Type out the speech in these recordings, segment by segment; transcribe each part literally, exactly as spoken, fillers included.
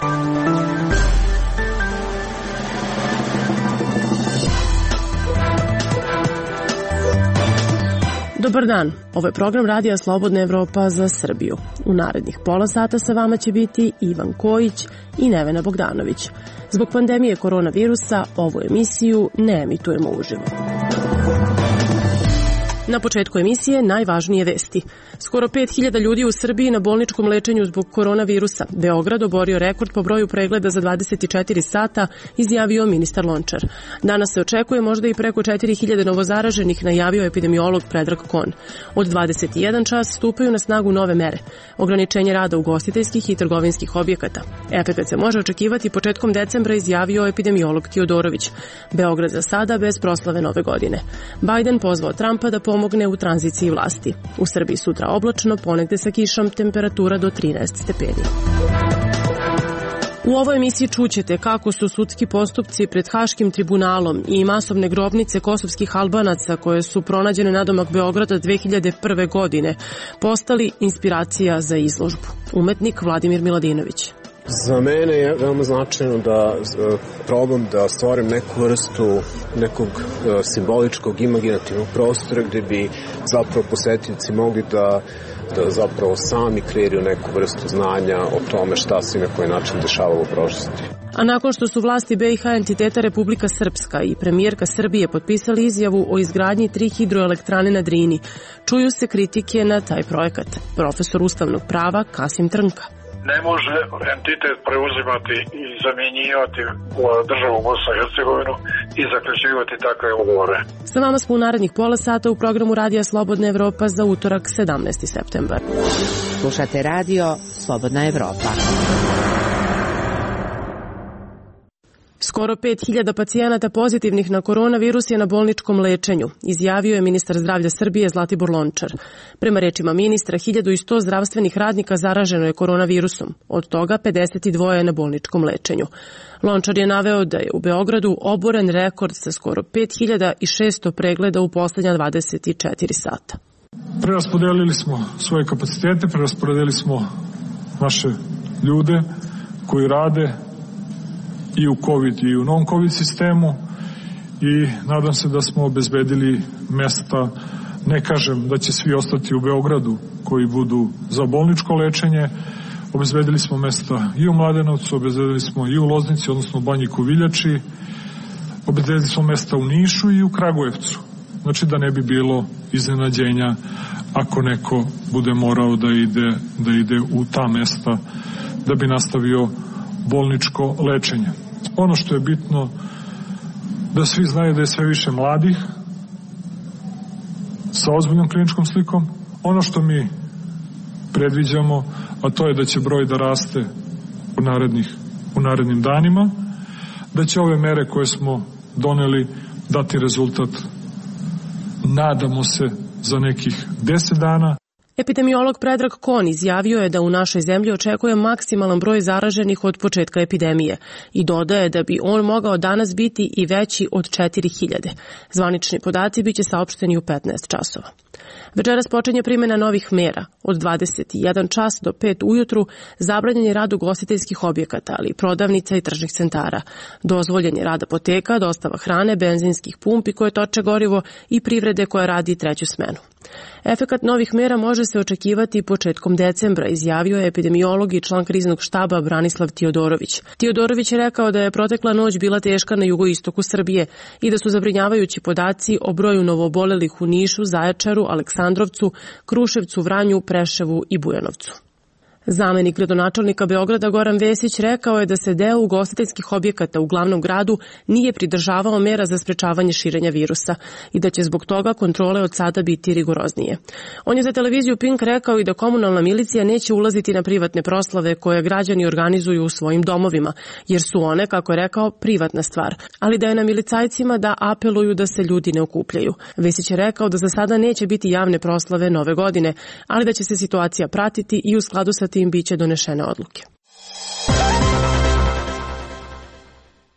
Dobar dan, ovo je program Radija Slobodna Evropa za Srbiju. U narednih pola sata sa vama će biti Ivan Kojić i Nevena Bogdanović. Zbog pandemije koronavirusa ovu emisiju ne emitujemo uživo. Na početku emisije najvažnije vesti. Skoro pet hiljada ljudi u Srbiji na bolničkom lečenju zbog koronavirusa. Beograd oborio rekord po broju pregleda za dvadeset četiri sata, izjavio ministar Lončar. Danas se očekuje možda i preko četiri hiljade novozaraženih, najavio epidemiolog Predrag Kon. Od dvadeset jedan čas stupaju na snagu nove mere. Ograničenje rada ugostiteljskih i trgovinskih objekata. Efekat se može očekivati početkom decembra, izjavio epidemiolog Tiodorović. Beograd za sada bez proslave nove godine. Biden pozvao Trumpa da pomogne u tranziciji vlasti. U Srbiji sutra oblačno, ponegde sa kišom, temperatura do trinaest stepeni. U ovoj emisiji čućete kako su sudski postupci pred Haškim tribunalom i masovne grobnice kosovskih Albanaca koje su pronađene nadomak Beograda dve hiljade prve. godine postali inspiracija za izložbu. Umetnik Vladimir Miladinović. Za mene je veoma značajno da probam da stvorim neku vrstu nekog simboličkog, imaginativnog prostora gde bi zapravo posetioci mogli da, da zapravo sami kreiraju neku vrstu znanja o tome šta se i na koji način dešavalo u prošlosti. A nakon što su vlasti B i H entiteta Republika Srpska i premijerka Srbije potpisali izjavu o izgradnji tri hidroelektrane na Drini, čuju se kritike na taj projekat. Profesor ustavnog prava Kasim Trnka. Ne može entitet preuzimati i zamjenjivati državu Bosnu i Hercegovinu i zaključivati takve ugovore. Sa vama smo u narednih pola sata u programu Radija Slobodna Evropa za utorak sedamnaesti septembar. Slušate radio Slobodna Evropa. Skoro pet hiljada pacijenata pozitivnih na koronavirus je na bolničkom lečenju, izjavio je ministar zdravlja Srbije Zlatibor Lončar. Prema rečima ministra, hiljadu i sto zdravstvenih radnika zaraženo je koronavirusom, od toga pedeset dva je na bolničkom lečenju. Lončar je naveo da je u Beogradu oboren rekord sa skoro pet hiljada šesto pregleda u poslednja dvadeset četiri sata. Preraspodelili smo svoje kapacitete, preraspodelili smo naše ljude koji rade i u COVID i u non-COVID sistemu i nadam se da smo obezbedili mesta, ne kažem da će svi ostati u Beogradu koji budu za bolničko lečenje, obezbedili smo mesta i u Mladenovcu, obezbedili smo i u Loznici, odnosno u Banji Koviljači, obezbedili smo mesta u Nišu i u Kragujevcu. Znači da ne bi bilo iznenađenja ako neko bude morao da ide, da ide u ta mesta da bi nastavio bolničko lečenje. Ono što je bitno da svi znaju da je sve više mladih sa ozbiljnom kliničkom slikom. Ono što mi predviđamo, a to je da će broj da raste u, narednih, u narednim danima, da će ove mere koje smo doneli dati rezultat, nadamo se, za nekih deset dana. Epidemiolog Predrag Kon izjavio je da u našoj zemlji očekuje maksimalan broj zaraženih od početka epidemije i dodaje da bi on mogao danas biti i veći od četiri hiljade. Zvanični podaci biće saopšteni u petnaest časova. Večeras počinje primjena novih mera. Od dvadeset jedan čas do pet ujutru zabranjen je rad ugostiteljskih objekata, ali i prodavnica i tržnih centara. Dozvoljen je rad apoteka, dostava hrane, benzinskih pumpi koje toče gorivo i privrede koja radi treću smenu. Efekat novih mera može se očekivati početkom decembra, izjavio je epidemiolog i član kriznog štaba Branislav Tiodorović. Tiodorović je rekao da je protekla noć bila teška na jugoistoku Srbije i da su zabrinjavajući podaci o broju novoobolelih u Nišu, Zaječaru, Aleksandrovcu, Kruševcu, Vranju, Preševu i Bujanovcu. Zamenik gradonačelnika Beograda Goran Vesić rekao je da se deo ugostiteljskih objekata u glavnom gradu nije pridržavao mera za sprečavanje širenja virusa i da će zbog toga kontrole od sada biti rigoroznije. On je za televiziju Pink rekao i da komunalna milicija neće ulaziti na privatne proslave koje građani organizuju u svojim domovima, jer su one, kako je rekao, privatna stvar, ali da je na milicajcima da apeluju da se ljudi ne okupljaju. Vesić je rekao da za sada neće biti javne proslave nove godine, ali da će se situacija pratiti i u skladu sa tim biće donešene odluke.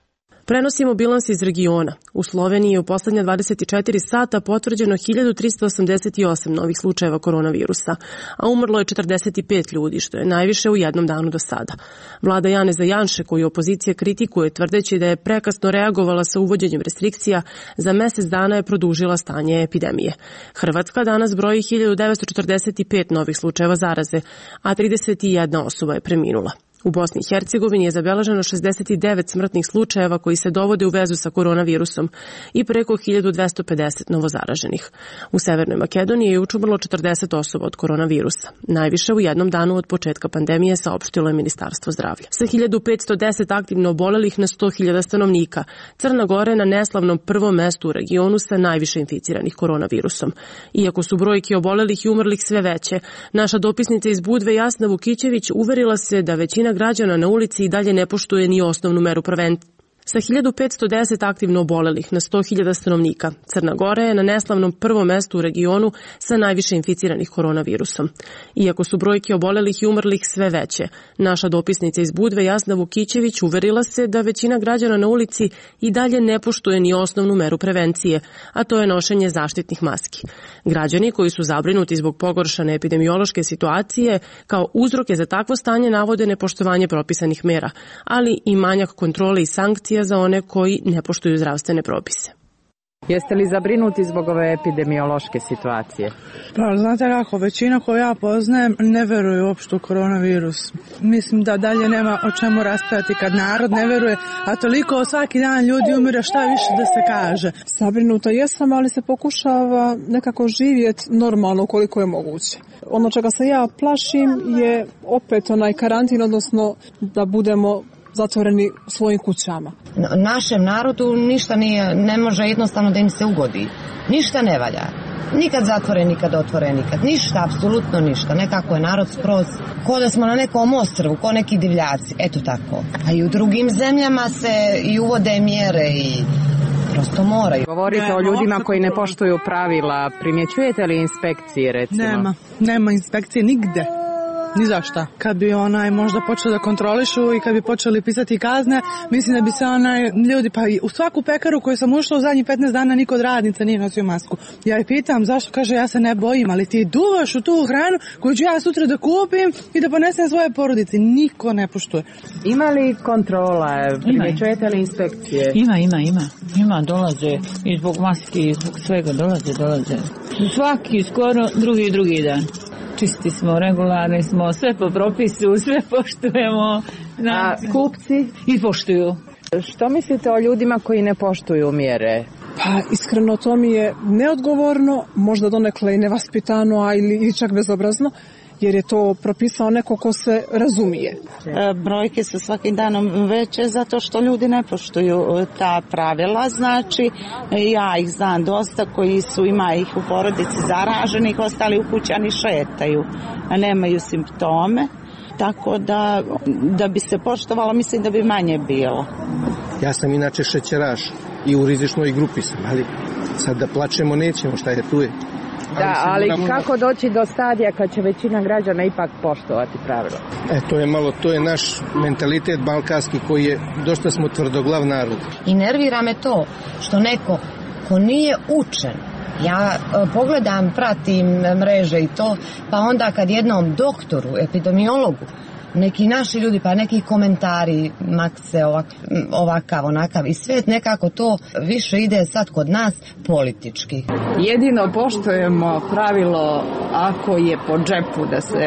Prenosimo bilans iz regiona. U Sloveniji je u poslednja dvadeset četiri sata potvrđeno hiljadu trista osamdeset osam novih slučajeva koronavirusa, a umrlo je četrdeset pet ljudi, što je najviše u jednom danu do sada. Vlada Janeza Janše, koju opozicija kritikuje tvrdeći da je prekasno reagovala sa uvođenjem restrikcija, za mesec dana je produžila stanje epidemije. Hrvatska danas broji hiljadu devetsto četrdeset pet novih slučajeva zaraze, a trideset jedna osoba je preminula. U Bosni i Hercegovini je zabeleženo šezdeset devet smrtnih slučajeva koji se dovode u vezu sa koronavirusom i preko hiljadu dvesta pedeset novozaraženih. U Severnoj Makedoniji je juče umrlo četrdeset osoba od koronavirusa. Najviše u jednom danu od početka pandemije, saopštilo je Ministarstvo zdravlja. Sa hiljadu petsto deset aktivno obolelih na sto hiljada stanovnika, Crna Gora je na neslavnom prvom mestu u regionu sa najviše inficiranih koronavirusom. Iako su brojke obolelih i umrlih sve veće, naša dopisnica iz Budve Jasna Vukićević uverila se da većina građana na ulici i dalje ne poštuje ni osnovnu meru prevencije. Sa hiljadu petsto deset aktivno obolelih na sto hiljada stanovnika, Crna Gora je na neslavnom prvom mestu u regionu sa najviše inficiranih koronavirusom. Iako su brojke obolelih i umrlih sve veće, naša dopisnica iz Budve Jasna Vukićević uverila se da većina građana na ulici i dalje ne poštuje ni osnovnu meru prevencije, a to je nošenje zaštitnih maski. Građani koji su zabrinuti zbog pogoršane epidemiološke situacije kao uzroke za takvo stanje navode nepoštovanje propisanih mera, ali i manjak kontrole i sankcija za one koji ne poštuju zdravstvene propise. Jeste li zabrinuti zbog ove epidemiološke situacije? Pa, znate kako, većina koju ja poznajem ne veruje uopšte u koronavirus. Mislim da dalje nema o čemu raspravati kad narod ne veruje, a toliko svaki dan ljudi umire, šta više da se kaže. Zabrinuta jesam, ali se pokušava nekako živjeti normalno koliko je moguće. Ono čega se ja plašim je opet onaj karantin, odnosno da budemo zatvoreni u svojim kućama. Našem narodu ništa nije, ne može jednostavno da im se ugodi. Ništa ne valja. Nikad zatvore, nikad otvore, nikad. Ništa, apsolutno ništa. Nekako je narod skroz, ko da smo na nekom ostrvu, ko neki divljaci. Eto tako. A i u drugim zemljama se i uvode mjere i prosto moraju. Govorite nema, o ljudima koji ne poštuju pravila. Primjećujete li inspekcije, recimo? Nema, nema inspekcije nigde. Ni za šta. Kad bi onaj možda počeli da kontrolišu i kad bi počeli pisati kazne, mislim da bi se onaj ljudi, pa u svaku pekaru koju sam ušla u zadnjih petnaest dana niko od radnica nije nosio masku. Ja je pitam zašto, kaže ja se ne bojim, ali ti duvaš u tu hranu koju ću ja sutra da kupim i da ponesem svoje porodice. Niko ne poštuje. Ima li kontrola? Primjećujete li inspekcije? Ima, ima, ima. Ima, dolaze i zbog maski i zbog svega dolaze, dolaze. Svaki skoro drugi drugi dan. Čisti smo, regularni smo, sve po propisu, sve poštujemo. A kupci? I poštuju. Što mislite o ljudima koji ne poštuju mjere? Pa iskreno to mi je neodgovorno, možda donekle i nevaspitano, a ili čak bezobrazno, jer je to propisao neko ko se razumije. E, brojke su svakim danom veće zato što ljudi ne poštuju ta pravila, znači ja ih znam dosta koji su, ima ih u porodici zaraženih, ostali u kućani šetaju, a nemaju simptome, tako da, da bi se poštovalo, mislim da bi manje bilo. Ja sam inače šećeraš i u rizičnoj grupi sam, ali sad da plačemo nećemo, šta je tu je. Da, ali kako doći do stadija kad će većina građana ipak poštovati pravila? E, to je malo, to je naš mentalitet balkanski koji je, dosta smo tvrdoglav narod. I nervira me to što neko ko nije učen, ja pogledam, pratim mreže i to, pa onda kad jednom doktoru, epidemiologu, neki naši ljudi, pa neki komentari, makse, ovak, ovakav, onakav, i sve nekako to više ide sad kod nas politički. Jedino poštujemo pravilo ako je po džepu da se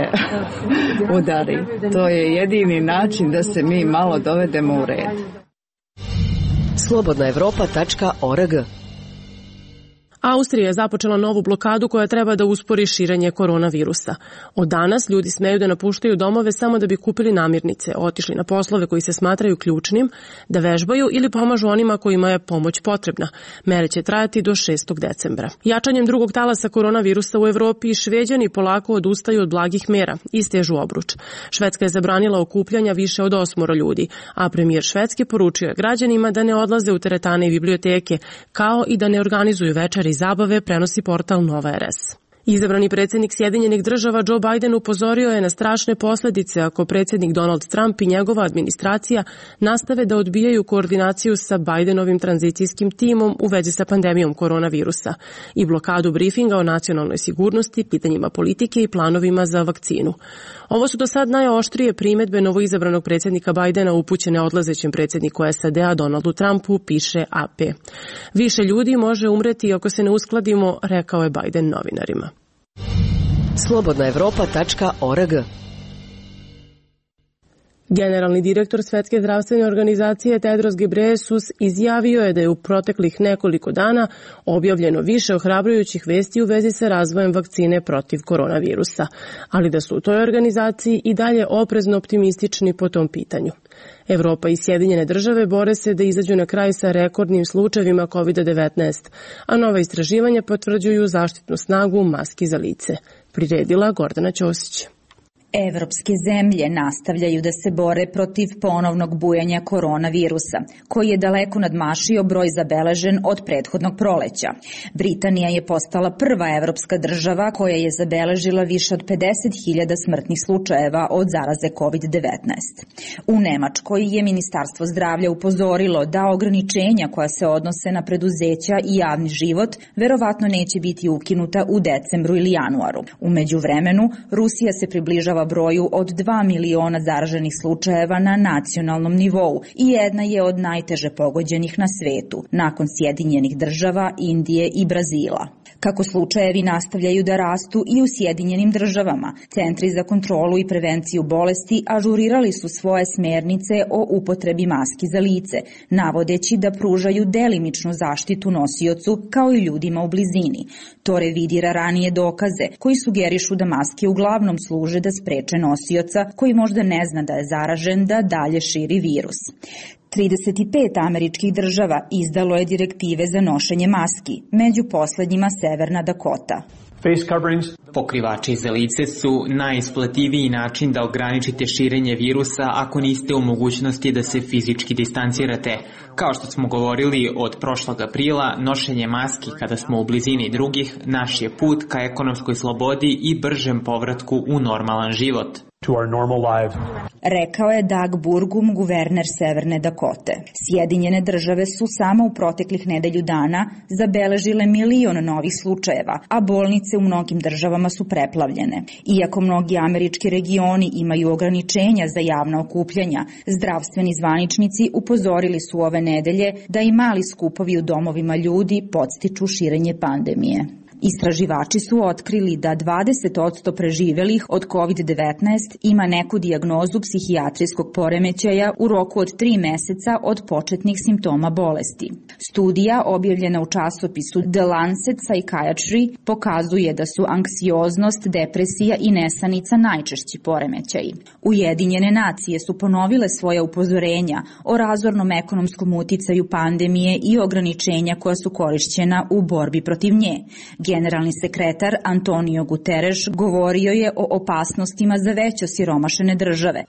udari. To je jedini način da se mi malo dovedemo u red. slobodna evropa tačka org. Austrija je započela novu blokadu koja treba da uspori širenje koronavirusa. Od danas ljudi smeju da napuštaju domove samo da bi kupili namirnice, otišli na poslove koji se smatraju ključnim, da vežbaju ili pomažu onima kojima je pomoć potrebna. Mere će trajati do šestog decembra. Jačanjem drugog talasa koronavirusa u Evropi, Šveđani polako odustaju od blagih mera i stežu obruč. Švedska je zabranila okupljanja više od osmoro ljudi, a premijer Švedske poručio je građanima da ne odlaze u teretane i biblioteke, kao i da ne organizuju večeri i zabave, prenosi portal Nova R S. Izabrani predsjednik Sjedinjenih država Joe Biden upozorio je na strašne posljedice ako predsjednik Donald Trump i njegova administracija nastave da odbijaju koordinaciju sa Bidenovim tranzicijskim timom u vezi sa pandemijom koronavirusa i blokadu brifinga o nacionalnoj sigurnosti, pitanjima politike i planovima za vakcinu. Ovo su do sad najoštrije primjedbe novoizabranog predsjednika Bidena upućene odlazećem predsjedniku S A D-a Donaldu Trumpu, piše A P. Više ljudi može umreti ako se ne uskladimo, rekao je Biden novinarima. slobodna evropa tačka org. Generalni direktor Svetske zdravstvene organizacije Tedros Ghebreyesus izjavio je da je u proteklih nekoliko dana objavljeno više ohrabrujućih vesti u vezi sa razvojem vakcine protiv koronavirusa, ali da su u toj organizaciji i dalje oprezno optimistični po tom pitanju. Evropa i Sjedinjene države bore se da izađu na kraj sa rekordnim slučajevima kovid devetnaest, a nova istraživanja potvrđuju zaštitnu snagu maski za lice. Priredila Gordana Ćosić. Evropske zemlje nastavljaju da se bore protiv ponovnog bujanja koronavirusa, koji je daleko nadmašio broj zabeležen od prethodnog proleća. Britanija je postala prva evropska država koja je zabeležila više od pedeset hiljada smrtnih slučajeva od zaraze kovid devetnaest. U Nemačkoj je Ministarstvo zdravlja upozorilo da ograničenja koja se odnose na preduzeća i javni život verovatno neće biti ukinuta u decembru ili januaru. U međuvremenu, Rusija se približava broju od dva miliona zaraženih slučajeva na nacionalnom nivou i jedna je od najteže pogođenih na svetu, nakon Sjedinjenih država, Indije i Brazila. Kako slučajevi nastavljaju da rastu i u Sjedinjenim državama, Centri za kontrolu i prevenciju bolesti ažurirali su svoje smernice o upotrebi maski za lice, navodeći da pružaju delimičnu zaštitu nosiocu kao i ljudima u blizini. To revidira ranije dokaze koji sugerišu da maske uglavnom služe da spreče nosioca koji možda ne zna da je zaražen da dalje širi virus. trideset pet američkih država izdalo je direktive za nošenje maski, među poslednjima Severna Dakota. Pokrivači za lice su najisplativiji način da ograničite širenje virusa ako niste u mogućnosti da se fizički distancirate. Kao što smo govorili od prošlog aprila, nošenje maski kada smo u blizini drugih naš je put ka ekonomskoj slobodi i bržem povratku u normalan život. Rekao je Doug Burgum, guverner Severne Dakote. Sjedinjene države su samo u proteklih nedelju dana zabeležile milion novih slučajeva, a bolnice u mnogim državama su preplavljene. Iako mnogi američki regioni imaju ograničenja za javna okupljanja, zdravstveni zvaničnici upozorili su ove nedelje da i mali skupovi u domovima ljudi podstiču širenje pandemije. Istraživači su otkrili da dvadeset posto preživelih od kovid devetnaest ima neku dijagnozu psihijatrijskog poremećaja u roku od tri meseca od početnih simptoma bolesti. Studija objavljena u časopisu The Lancet Psychiatry pokazuje da su anksioznost, depresija i nesanica najčešći poremećaji. Ujedinjene nacije su ponovile svoja upozorenja o razornom ekonomskom uticaju pandemije i ograničenja koja su korišćena u borbi protiv nje. Generalni sekretar Antonio Guterres govorio je o opasnostima za već osiromašene države.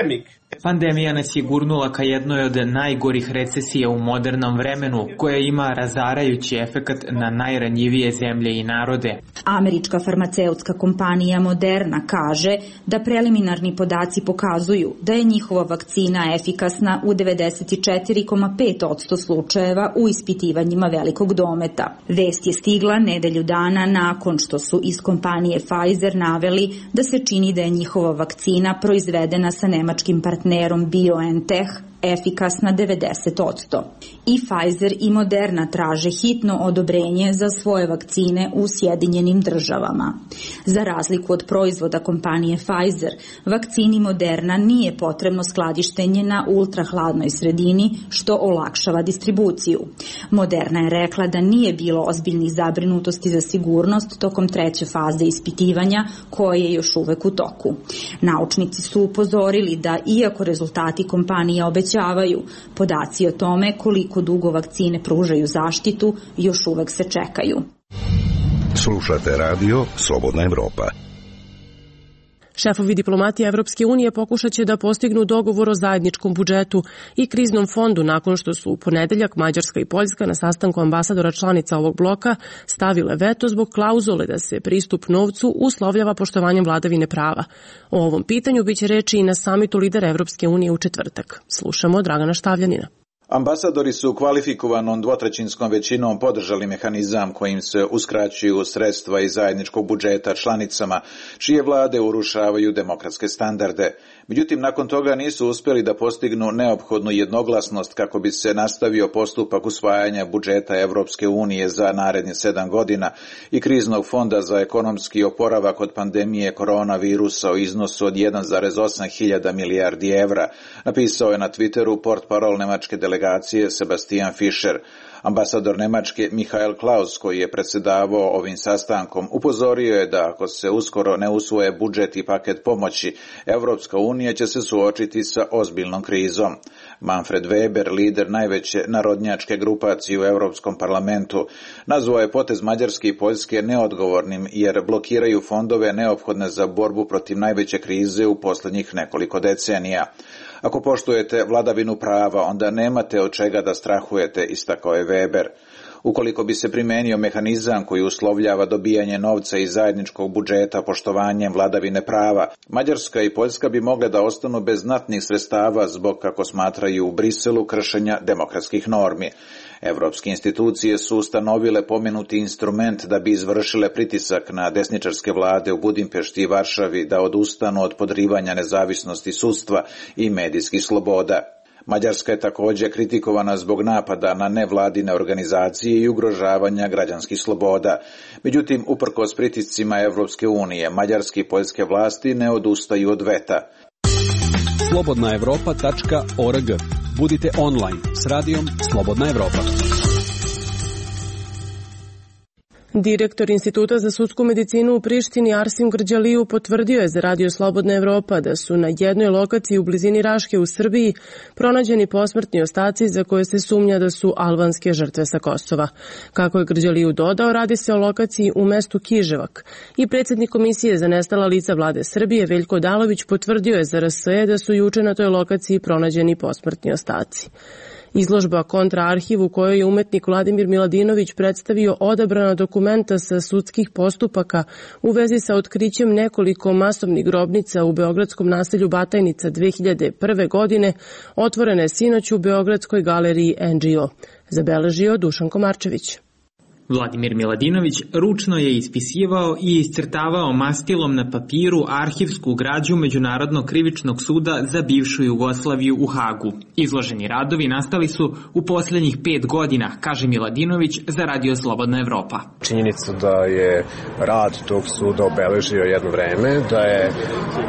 Pandemija nas je gurnula ka jednoj od najgorih recesija u modernom vremenu, koja ima razarajući efekat na najranjivije zemlje i narode. Američka farmaceutska kompanija Moderna kaže da preliminarni podaci pokazuju da je njihova vakcina efikasna u devedeset četiri zarez pet posto slučajeva u ispitivanjima velikog dometa. Vest je stigla nedelju dana nakon što su iz kompanije Pfizer naveli da se čini da je njihova vakcina proizvedena sa nemačkim partnerom BioNTech efikasna devedeset posto. I Pfizer i Moderna traže hitno odobrenje za svoje vakcine u Sjedinjenim državama. Za razliku od proizvoda kompanije Pfizer, vakcini Moderna nije potrebno skladištenje na ultrahladnoj sredini, što olakšava distribuciju. Moderna je rekla da nije bilo ozbiljnih zabrinutosti za sigurnost tokom treće faze ispitivanja, koje je još uvek u toku. Naučnici su upozorili da, iako rezultati kompanije obećavaju, podaci o tome koliko dugo vakcine pružaju zaštitu još uvek se čekaju. Slušate radio Slobodna Evropa. Šefovi diplomatije Evropske unije pokušat će da postignu dogovor o zajedničkom budžetu i kriznom fondu nakon što su u ponedeljak Mađarska i Poljska na sastanku ambasadora članica ovog bloka stavile veto zbog klauzule da se pristup novcu uslovljava poštovanjem vladavine prava. O ovom pitanju biće reči i na samitu lidera Evropske unije u četvrtak. Slušamo Dragana Štavljanina. Ambasadori su kvalifikovanom dvotrećinskom većinom podržali mehanizam kojim se uskraćuju sredstva iz zajedničkog budžeta članicama, čije vlade urušavaju demokratske standarde. Međutim, nakon toga nisu uspjeli da postignu neophodnu jednoglasnost kako bi se nastavio postupak usvajanja budžeta Evropske unije za narednih sedam godina i kriznog fonda za ekonomski oporavak od pandemije koronavirusa u iznosu od jedan zarez osam hiljada milijardi evra, napisao je na Twitteru portparol nemačke delegacije Sebastian Fischer. Ambasador Nemačke Michael Klaus, koji je predsjedavao ovim sastankom, upozorio je da ako se uskoro ne usvoje budžet i paket pomoći, Evropska unija će se suočiti sa ozbiljnom krizom. Manfred Weber, lider najveće narodnjačke grupacije u Europskom parlamentu, nazvao je potez Mađarske i Poljske neodgovornim jer blokiraju fondove neophodne za borbu protiv najveće krize u posljednjih nekoliko decenija. Ako poštujete vladavinu prava, onda nemate od čega da strahujete, istakao je Weber. Ukoliko bi se primenio mehanizam koji uslovljava dobijanje novca iz zajedničkog budžeta poštovanjem vladavine prava, Mađarska i Poljska bi mogle da ostanu bez znatnih sredstava zbog, kako smatraju u Briselu, kršenja demokratskih normi. Evropske institucije su ustanovile pomenuti instrument da bi izvršile pritisak na desničarske vlade u Budimpešti i Varšavi da odustanu od podrivanja nezavisnosti sudstva i medijskih sloboda. Mađarska je također kritikovana zbog napada na nevladine organizacije i ugrožavanja građanskih sloboda. Međutim, uprkos pritiscima Evropske unije, mađarske i poljske vlasti ne odustaju od veta. slobodna evropa tačka org. Budite online s radijom Slobodna Evropa. Direktor Instituta za sudsku medicinu u Prištini Arsim Grđaliju potvrdio je za Radio Slobodna Evropa da su na jednoj lokaciji u blizini Raške u Srbiji pronađeni posmrtni ostaci za koje se sumnja da su albanske žrtve sa Kosova. Kako je Grđaliju dodao, radi se o lokaciji u mestu Kiževak i predsjednik Komisije za nestala lica vlade Srbije Veljko Odalović potvrdio je za R S E da su juče na toj lokaciji pronađeni posmrtni ostaci. Izložba Kontra arhiv u kojoj je umetnik Vladimir Miladinović predstavio odabrana dokumenta sa sudskih postupaka u vezi sa otkrićem nekoliko masovnih grobnica u beogradskom naselju Batajnica dve hiljade prve. godine, otvorena je sinoć u Beogradskoj galeriji N G O. Zabeležio Dušan Komarčević. Vladimir Miladinović ručno je ispisivao i iscrtavao mastilom na papiru arhivsku građu Međunarodnog krivičnog suda za bivšu Jugoslaviju u Hagu. Izloženi radovi nastali su u posljednjih pet godina, kaže Miladinović za Radio Slobodna Evropa. Činjenica da je rad tog suda obeležio jedno vreme, da je e,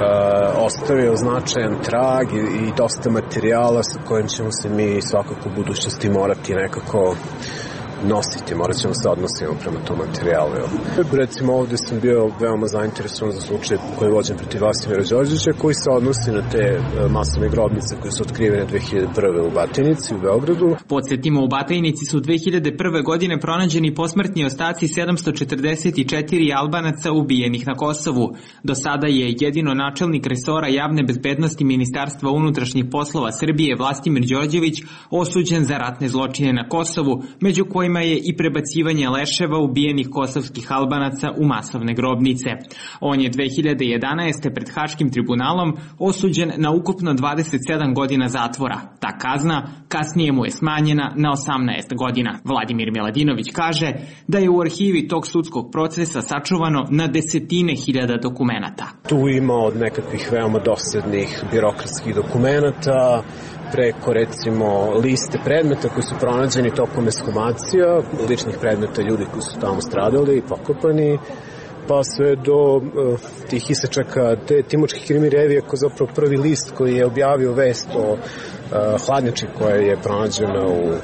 ostavio značajan trag i, i dosta materijala sa kojim ćemo se mi svakako u budućnosti morati nekako nositi, morat ćemo se odnosimo prema tom materijalu. Recimo ovdje sam bio veoma zainteresovan za slučaj koji je vođen protiv Vasimira Đorđevića, koji se odnosi na te masovne grobnice koje su otkrivene dve hiljade prve. u Batajnici, u Beogradu. Podsjetimo, u Batajnici su dve hiljade prve. godine pronađeni posmrtni ostaci sedamsto četrdeset četiri Albanaca ubijenih na Kosovu. Do sada je jedino načelnik resora javne bezbednosti Ministarstva unutrašnjih poslova Srbije Vlastimir Đorđević osuđen za ratne zločine na Kosovu, među kojima je i prebacivanje leševa ubijenih kosovskih Albanaca u masovne grobnice. On je dve hiljade jedanaeste. pred Haškim tribunalom osuđen na ukupno dvadeset sedam godina zatvora. Ta kazna kasnije mu je smanjena na osamnaest godina. Vladimir Miladinović kaže da je u arhivi tog sudskog procesa sačuvano na desetine hiljada dokumenata. Tu ima od nekakvih veoma dosadnih birokratskih dokumenata, preko recimo liste predmeta koji su pronađeni tokom ekshumacija, ličnih predmeta ljudi koji su tamo stradali i pokopani, pa sve do uh, tih isečaka te Timočke krimi revije, koji je zapravo prvi list koji je objavio vest o uh, hladnjači koja je pronađena u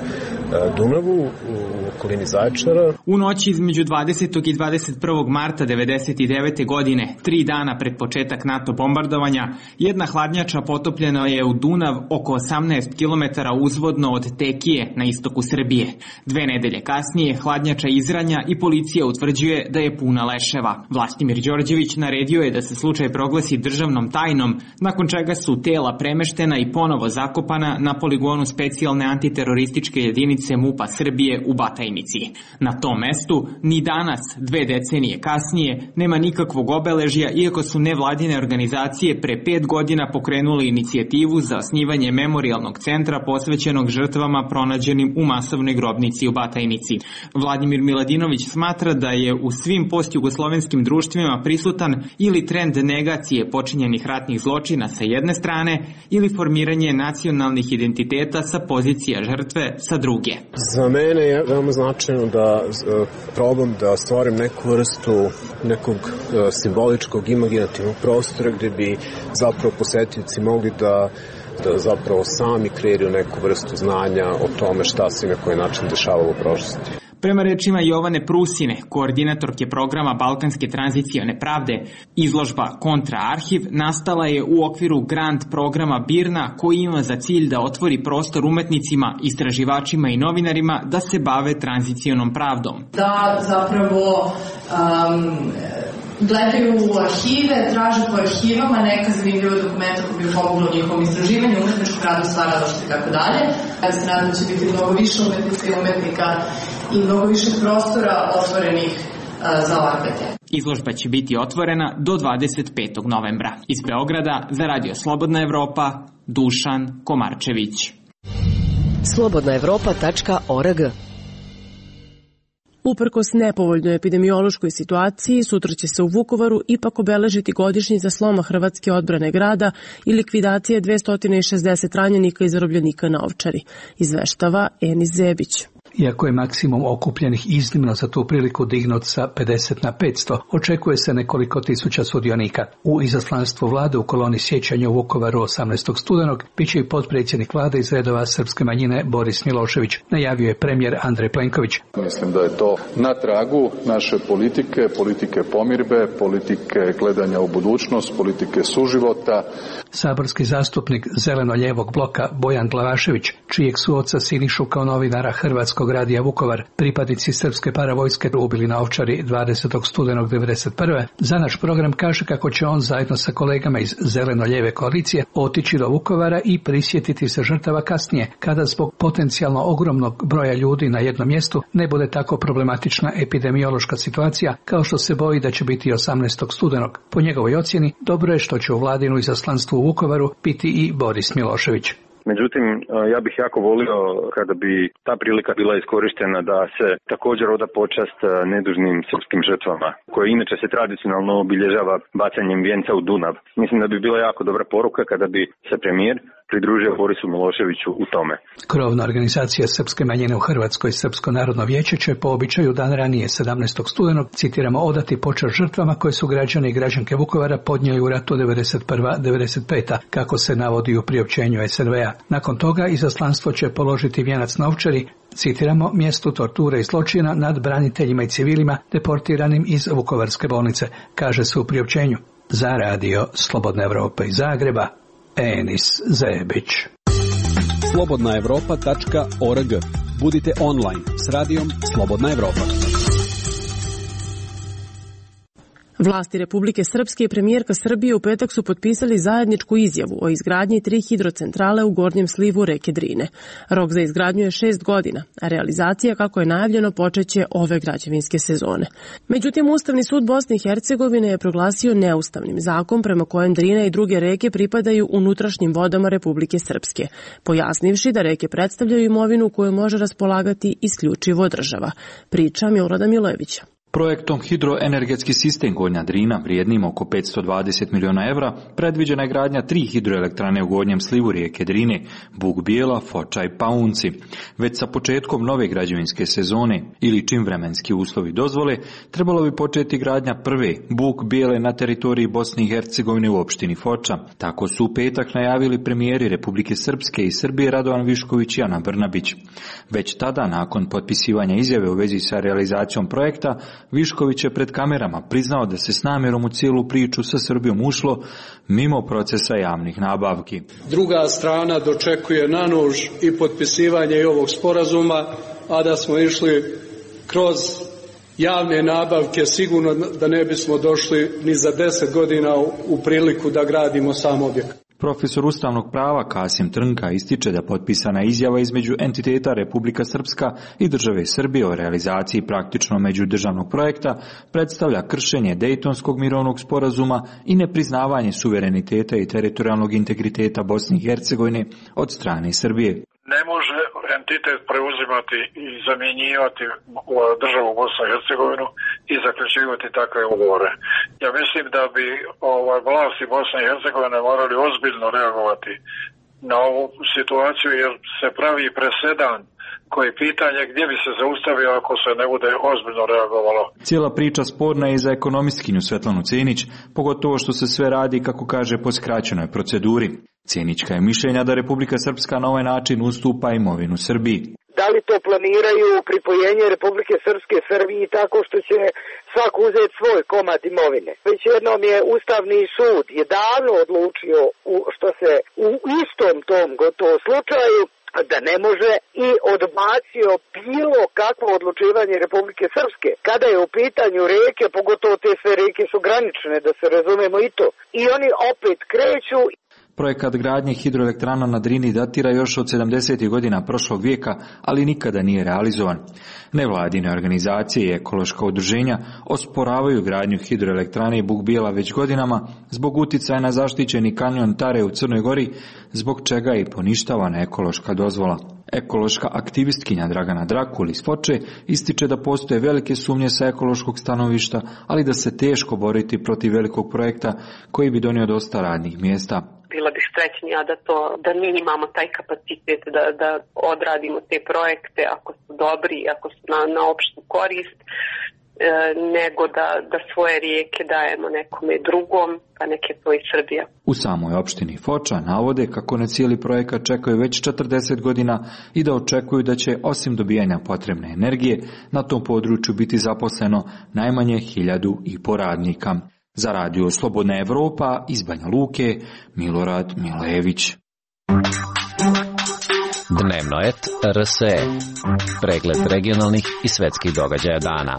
Dunavu u okolini Zaječara. U noći između dvadesetog i dvadeset prvog marta devedeset devete. godine, tri dana pred početak NATO bombardovanja, jedna hladnjača potopljena je u Dunav oko osamnaest kilometara uzvodno od Tekije na istoku Srbije. Dve nedelje kasnije hladnjača izranja i policija utvrđuje da je puna leševa. Vlastimir Đorđević naredio je da se slučaj proglasi državnom tajnom, nakon čega su tela premeštena i ponovo zakopana na poligonu specijalne antiterorističke jedinice MUP-a Srbije u Batajnici. Na tom mestu ni danas, dve decenije kasnije, nema nikakvog obeležja, iako su nevladine organizacije pre pet godina pokrenuli inicijativu za osnivanje memorijalnog centra posvećenog žrtvama pronađenim u masovnoj grobnici u Batajnici. Vladimir Miladinović smatra da je u svim postjugoslovenskim društvima prisutan ili trend negacije počinjenih ratnih zločina sa jedne strane ili formiranje nacionalnih identiteta sa pozicija žrtve sa druge. Za mene je veoma značajno da probam da stvorim neku vrstu nekog simboličkog imaginativnog prostora gde bi zapravo posetioci mogli da da zapravo sami kreiraju neku vrstu znanja o tome šta se na koji način dešavalo u prošlosti. Prema rečima Jovane Prusine, koordinatorke programa Balkanske tranzicione pravde, izložba Kontra arhiv nastala je u okviru grant programa BIRNA koji ima za cilj da otvori prostor umetnicima, istraživačima i novinarima da se bave tranzicionom pravdom. Da zapravo um, gledaju u arhive, traže po arhivama neka zanimljiva dokumenta koja bi pomogla u njihovom istraživanju, umetničkom radu, stvaralaštvu i tako dalje. Ja se nadam da će biti mnogo više umetnika i umetnika i mnogo više prostora otvorenih uh, za ovakve teme. Izložba će biti otvorena do dvadeset petog novembra. Iz Beograda za Radio Slobodna Evropa, Dušan Komarčević. slobodna evropa tačka org. Uprkos nepovoljnoj epidemiološkoj situaciji, sutra će se u Vukovaru ipak obeležiti godišnjica sloma hrvatske odbrane grada i likvidacije dvesta šezdeset ranjenika i zarobljenika na Ovčari, izveštava Enis Zebić. Iako je maksimum okupljenih iznimno za tu priliku dignut sa pedeset na petsto, očekuje se nekoliko tisuća sudionika. U izaslanstvu vlade u koloni sjećanja u Vukovaru osamnaestog studenog bit će i potpredsjednik vlade iz redova srpske manjine Boris Milošević, najavio je premijer Andrej Plenković. Mislim da je to na tragu naše politike, politike pomirbe, politike gledanja u budućnost, politike suživota. Saborski zastupnik zeleno-ljevog bloka Bojan Glavašević, čijeg su oca Sinišu kao novinara Hrvatskog radija Vukovar pripadnici srpske paravojske ubili na Ovčari dvadesetog studenog devedeset prve. Za naš program kaže kako će on zajedno sa kolegama iz zeleno-ljeve koalicije otići do Vukovara i prisjetiti se žrtava kasnije, kada zbog potencijalno ogromnog broja ljudi na jednom mjestu ne bude tako problematična epidemiološka situacija kao što se boji da će biti osamnaestog studenog. Po njegovoj ocjeni, dobro je što će u vladinu izaslanstvu u Vukovaru biti i Boris Milošević. Međutim, ja bih jako volio kada bi ta prilika bila iskorištena da se također oda počast nedužnim srpskim žrtvama, koje inače se tradicionalno obilježava bacanjem vijenca u Dunav. Mislim da bi bila jako dobra poruka kada bi se premijer pridružio Borisu Miloševiću u tome. Krovna organizacija srpske manjine u Hrvatskoj, Srpsko narodno vijeće, će po običaju dan ranije sedamnaestog studenog, citiramo, odati počast žrtvama koje su građani i građanke Vukovara podnijeli u ratu devedeset prva devedeset peta, kako se navodi u priopćenju es en ve a. Nakon toga izaslanstvo će položiti vijenac na Ovčari, citiramo, mjestu torture i zločina nad braniteljima i civilima deportiranim iz Vukovarske bolnice, kaže se u priopćenju. Za Radio Slobodna Evropa iz Zagreba, Enis Zebić. slobodna evropa tačka org. Budite online s radijom Slobodna Evropa. Vlasti Republike Srpske i premijerka Srbije u petak su potpisali zajedničku izjavu o izgradnji tri hidrocentrale u gornjem slivu reke Drine. Rok za izgradnju je šest godina, a realizacija, kako je najavljeno, počeće ove građevinske sezone. Međutim, Ustavni sud Bosne i Hercegovine je proglasio neustavnim zakon prema kojem Drina i druge reke pripadaju unutrašnjim vodama Republike Srpske, pojasnivši da reke predstavljaju imovinu koju može raspolagati isključivo država. Priča Milorada Milojevića. Projektom Hidroenergetski sistem Gornja Drina, vrijednim oko petsto dvadeset miliona evra, predviđena je gradnja tri hidroelektrane u gornjem slivu rijeke Drine, Buk Bijela, Foča i Paunci. Već sa početkom nove građevinske sezone, ili čim vremenski uslovi dozvole, trebalo bi početi gradnja prve, Buk Bijele, na teritoriji Bosne i Hercegovine u opštini Foča. Tako su u petak najavili premijeri Republike Srpske i Srbije Radovan Višković i Ana Brnabić. Već tada, nakon potpisivanja izjave u vezi sa realizacijom projekta, Višković je pred kamerama priznao da se s namjerom u cijelu priču sa Srbijom ušlo mimo procesa javnih nabavki. Druga strana dočekuje na nož i potpisivanje i ovog sporazuma, a da smo išli kroz javne nabavke, sigurno da ne bismo došli ni za deset godina u priliku da gradimo sam objekat. Profesor ustavnog prava Kasim Trnka ističe da potpisana izjava između entiteta Republika Srpska i države Srbije o realizaciji praktično međudržavnog projekta predstavlja kršenje Dejtonskog mirovnog sporazuma i nepriznavanje suvereniteta i teritorijalnog integriteta Bosne i Hercegovine od strane Srbije. Ne može entitet preuzimati i zamjenjivati državu Bosnu i Hercegovinu i zaključivati takve ugovore. Ja mislim da bi ovaj, vlasti Bosne i Hercegovine morali ozbiljno reagovati na ovu situaciju, jer se pravi presedan koje pitanje gdje bi se zaustavio ako se ne bude ozbiljno reagovalo. Cijela priča sporna je i za ekonomistkinju Svetlanu Cenić, pogotovo što se sve radi, kako kaže, po skraćenoj proceduri. Cenićka je mišljenja da Republika Srpska na ovaj način ustupa imovinu Srbiji. Da li to planiraju pripojenje Republike Srpske Srbiji tako što će svak uzeti svoj komad imovine? Već jednom je Ustavni sud je davno odlučio u, što se u istom tom gotovo slučaju da ne može i odbacio bilo kakvo odlučivanje Republike Srpske. Kada je u pitanju reke, pogotovo te sve reke su granične, da se razumemo i to. I oni opet kreću. Projekat gradnje hidroelektrana na Drini datira još od sedamdesetih godina prošlog vijeka, ali nikada nije realizovan. Nevladine organizacije i ekološka udruženja osporavaju gradnju hidroelektrane Buk Bijela već godinama zbog uticaja na zaštićeni kanjon Tare u Crnoj Gori, zbog čega je i poništavana ekološka dozvola. Ekološka aktivistkinja Dragana Drakul iz Foče ističe da postoje velike sumnje sa ekološkog stanovišta, ali da se teško boriti protiv velikog projekta koji bi donio dosta radnih mjesta. Bila bih srećnija da to, da mi imamo taj kapacitet da, da odradimo te projekte ako su dobri, ako su na, na opštu korist, e, nego da, da svoje rijeke dajemo nekome drugom, pa neke to i Srbija. U samoj opštini Foča navode kako na cijeli projekat čekaju već četrdeset godina i da očekuju da će, osim dobijanja potrebne energije, na tom području biti zaposleno najmanje hiljadu i po radnika. Za radio Slobodna Evropa iz Banja Luke, Milorad Milević. Dnevno et R S E. Pregled regionalnih i svetskih događaja dana.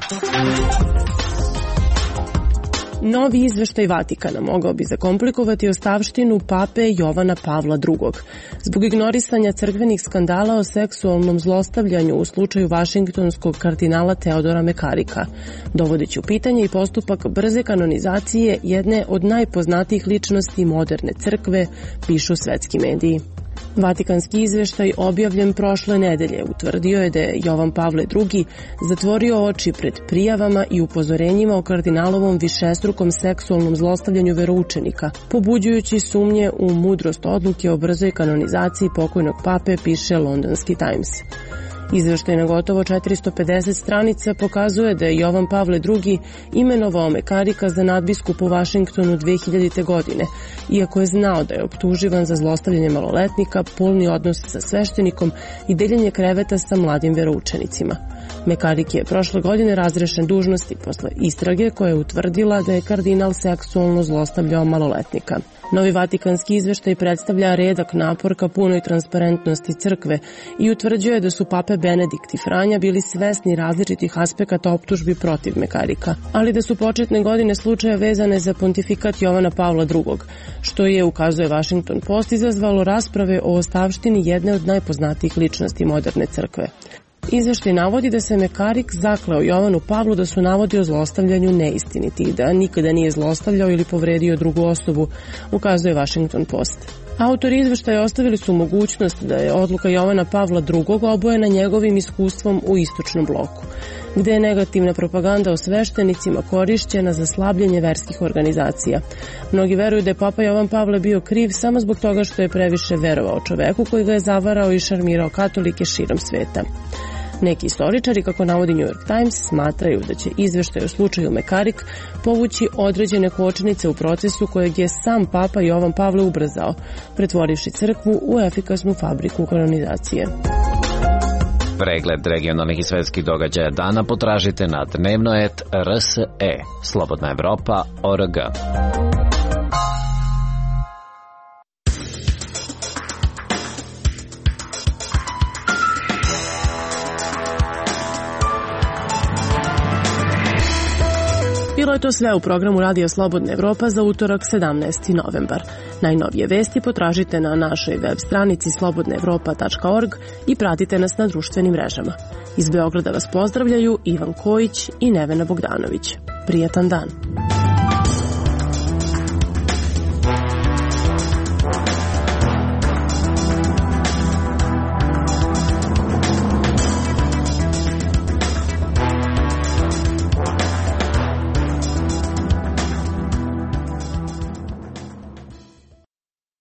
Novi izveštaj Vatikana mogao bi zakomplikovati ostavštinu pape Jovana Pavla drugog. Zbog ignorisanja crkvenih skandala o seksualnom zlostavljanju u slučaju vašingtonskog kardinala Teodora Mekarika, dovodeći u pitanje i postupak brze kanonizacije jedne od najpoznatijih ličnosti moderne crkve, pišu svetski mediji. Vatikanski izveštaj objavljen prošle nedelje utvrdio je da je Jovan Pavle drugi zatvorio oči pred prijavama i upozorenjima o kardinalovom višestrukom seksualnom zlostavljanju veroučenika, pobuđujući sumnje u mudrost odluke o brzoj kanonizaciji pokojnog pape, piše Londonski Times. Izveštaj na gotovo četiristo pedeset stranica pokazuje da je Jovan Pavle drugi imenovao Mekarika za nadbiskupa u Vašingtonu dve hiljadite. godine, iako je znao da je optuživan za zlostavljanje maloletnika, polni odnos sa sveštenikom i deljenje kreveta sa mladim veroučenicima. Mekarik je prošle godine razrešen dužnosti posle istrage koja je utvrdila da je kardinal seksualno zlostavljao maloletnika. Novi vatikanski izveštaj predstavlja redak napor ka punoj transparentnosti crkve i utvrđuje da su pape Benedikt i Franja bili svesni različitih aspekata optužbi protiv Mekarika, ali da su početne godine slučaja vezane za pontifikat Jovana Pavla drugog, što je, ukazuje Washington Post, izazvalo rasprave o ostavštini jedne od najpoznatijih ličnosti moderne crkve. Izveštaj navodi da se Mekarik zakleo Jovanu Pavlu da su navodi o zlostavljanju neistiniti i da nikada nije zlostavljao ili povredio drugu osobu, ukazuje Washington Post. Autori izveštaja ostavili su mogućnost da je odluka Jovana Pavla drugog obojena njegovim iskustvom u istočnom bloku, gde je negativna propaganda o sveštenicima korišćena za slabljenje verskih organizacija. Mnogi veruju da je Papa Jovan Pavle bio kriv samo zbog toga što je previše verovao čoveku koji ga je zavarao i šarmirao katolike širom sveta. Neki istoričari, kako navodi New York Times, smatraju da će izveštaj u slučaju Mekarik povući određene kočnice u procesu kojeg je sam Papa Jovan Pavle ubrzao, pretvorivši crkvu u efikasnu fabriku kanonizacije. Pregled regionalnih i svetskih događaja dana potražite na dnevnoet R S E, Slobodna Evropa, O R G. Bilo je to sve u programu Radio Slobodna Evropa za utorak sedamnaesti novembar. Najnovije vesti potražite na našoj web stranici slobodna evropa tačka org i pratite nas na društvenim mrežama. Iz Beograda vas pozdravljaju Ivan Kojić i Nevena Bogdanović. Prijatan dan.